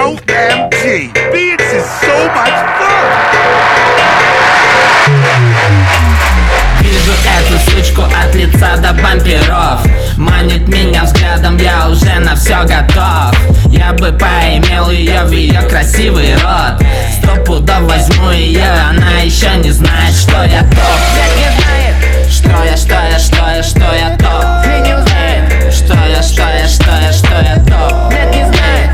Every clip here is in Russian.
OMG, being is so much fun. Вижу эту сучку от лица до бамперов. Манит меня взглядом, я уже на все готов. Я бы поимел ее в ее красивый рот. Стопудов возьму ее, она еще не знает, что я топ. Не знает, Что я топ. ты не узнает, Что я топ. нет, не знает.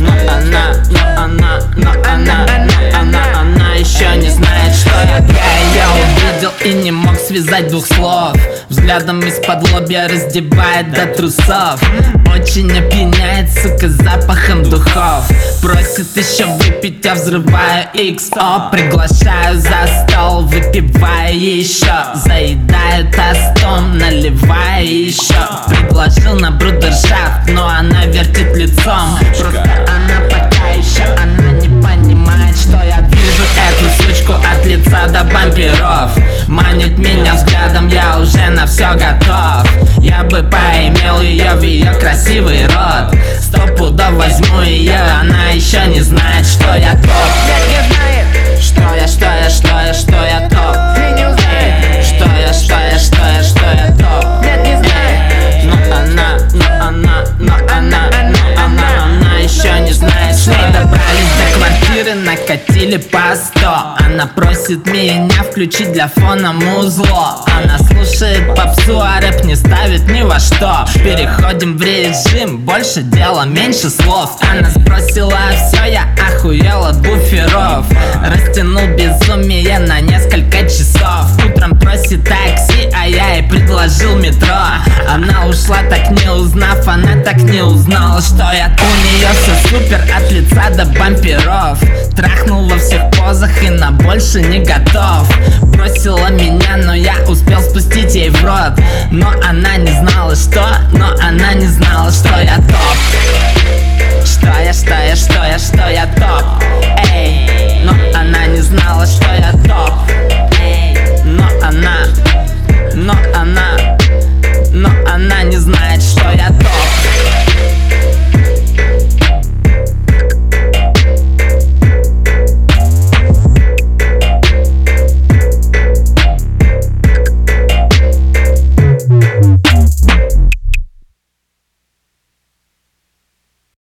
Она еще не знает, что я ее увидел и не мог связать двух слов. Взглядом из-под лобья раздевает до трусов. Очень опьяняет, сука, запахом духов. Просит еще выпить, я взрываю XO. Приглашаю за стол, выпиваю еще. Заедаю тостом, наливаю еще. Предложил на брудершафт, но она вертит лицом. Просто она пока еще, она не понимает, что я вижу эту сучку от лица до бамперов. Манит меня взглядом, я уже на все готов. Я бы поимел ее в ее красивый рот. Стопудов возьму ее, она еще не знает, что я топ. Нет, не знает, Что я топ. ты не узнает, Что я топ. нет, не знает. Но она еще не знает, что я добрались до квартиры, накатили по 100. Она просит меня включить для фона музло. Она слушает попсу, а рэп не ставит ни во что. Переходим в режим, больше дела, меньше слов. Она сбросила все, я охуел от буферов. Растянул безумие на несколько часов. Утром просит такси, а я ей предложил метро. Она ушла, так не узнав, она так не узнала, что я у нее все супер от лица до бамперов. Трахнул во всех позах и на больше не готов. Бросила меня, но я успел спустить ей в рот. Но она не знала, что, но она не знала.